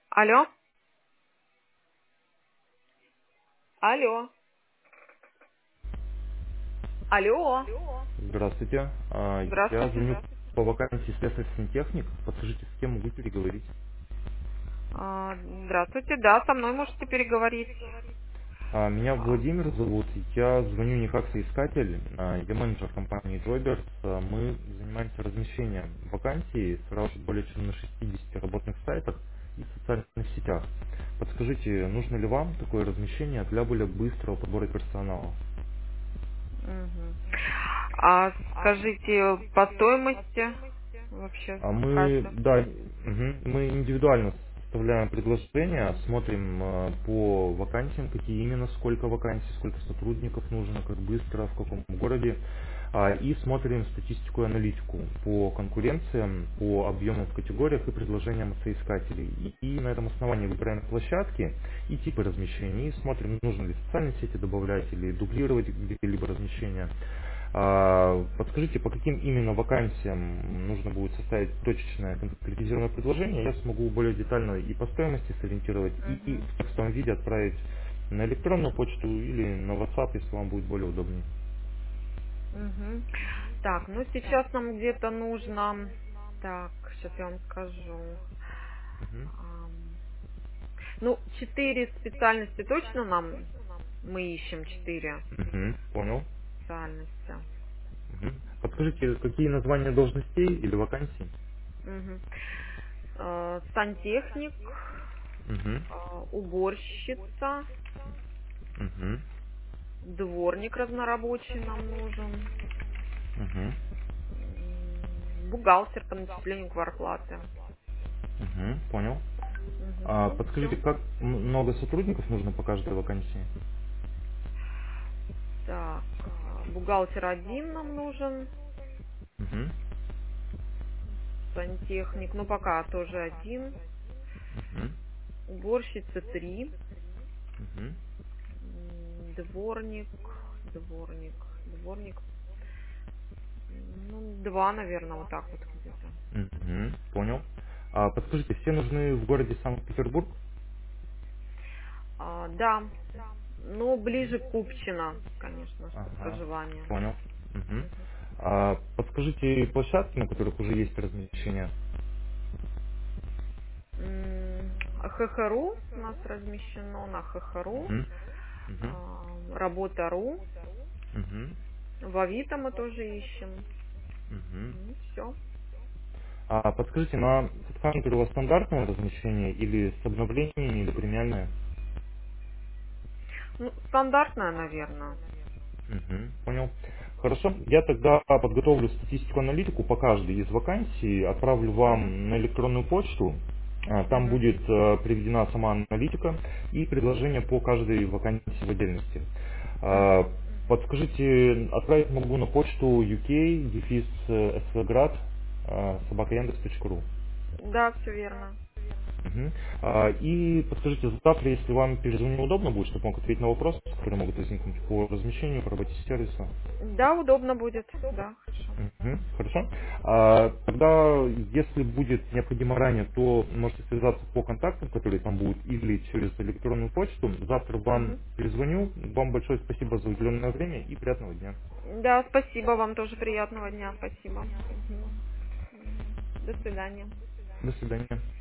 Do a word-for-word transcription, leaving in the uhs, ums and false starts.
Алло. Алло. Алло. Здравствуйте. А, Я Здравствуйте. звоню по вакансии слесарь сантехник. Подскажите, с кем могу переговорить? А, Здравствуйте. Да, со мной можете переговорить. А, Меня А, Владимир зовут. Я звоню не как соискатель. а, Я менеджер компании Jobers. А, Мы занимаемся размещением вакансий сразу более чем на шестидесяти работных сайтах и социальных сетях. Подскажите, нужно ли вам такое размещение для более быстрого подбора персонала? мгм. А скажите, по стоимости вообще А мы, каждый? да, мгм, мы индивидуально составляем предложения, смотрим э, по вакансиям, какие именно, сколько вакансий, сколько сотрудников нужно, как быстро, в каком городе, а, и смотрим статистику и аналитику по конкуренциям, по объемам в категориях и предложениям от соискателей. И, и на этом основании выбираем площадки и типы размещений, и смотрим, нужно ли социальные сети добавлять или дублировать где-либо размещение. А, Подскажите, по каким именно вакансиям нужно будет составить точечное конкретизированное предложение, я смогу более детально и по стоимости сориентировать, и Мгм. в текстовом виде отправить на электронную почту или на WhatsApp, если вам будет более удобнее. Мгм. Так, ну сейчас нам где-то нужно... Так, сейчас я вам скажу. Мгм. Ам, Ну, четыре специальности точно нам, мы ищем четыре Мгм. Понял. специальности. Мгм. Подскажите, какие названия должностей или вакансий? Мгм. Э, Сантехник, Мгм. э, уборщица, Мгм. дворник разнорабочий нам нужен, Мгм. м, бухгалтер по начислению квартплаты. Мгм. Понял. Мгм. А Ну, подскажите, все. как м- много сотрудников нужно по каждой вакансии? Так, э, бухгалтер один нам нужен, Мгм. сантехник, ну пока тоже один, Мгм. уборщица три, Мгм. м, дворник, дворник, дворник, ну, два, наверное, вот так вот где-то. Мгм, понял. А подскажите, все нужны в городе Санкт-Петербург? А, да, ну, ближе к Купчино, конечно, чтобы Ага, проживание. понял. Мгм. Мгм. А подскажите площадки, на которых уже есть размещение? М, ХХРУ у нас размещено на ХХРУ, Мгм, мгм, а, Работа.ру, мгм, в Авито мы тоже ищем. мгм. Ну, все. А подскажите, на HeadHunter у вас стандартное размещение или с обновлениями, или премиальное? Ну, стандартная, наверное. Мгм, понял. Хорошо. Я тогда подготовлю статистику аналитику по каждой из вакансий, отправлю Угу, вам на электронную почту. А, Там угу, будет э, приведена сама аналитика и предложение по каждой вакансии в отдельности. А, угу. Подскажите, отправить могу на почту ю кей, дефис, svgrad, собака яндекс точка ру. Да, все верно. Мгм. А, И подскажите, завтра, если вам перезвонить удобно будет, чтобы мог ответить на вопросы, которые могут возникнуть по размещению, по работе сервиса. Да, удобно будет. Да, хорошо. Мгм, хорошо. А, тогда, если будет необходимо ранее, то можете связаться по контактам, которые там будут, или через электронную почту. Завтра вам Угу. перезвоню. Вам большое спасибо за уделенное время и приятного дня. Да, спасибо вам тоже приятного дня. Спасибо. Мгм. Мгм. До свидания. До свидания.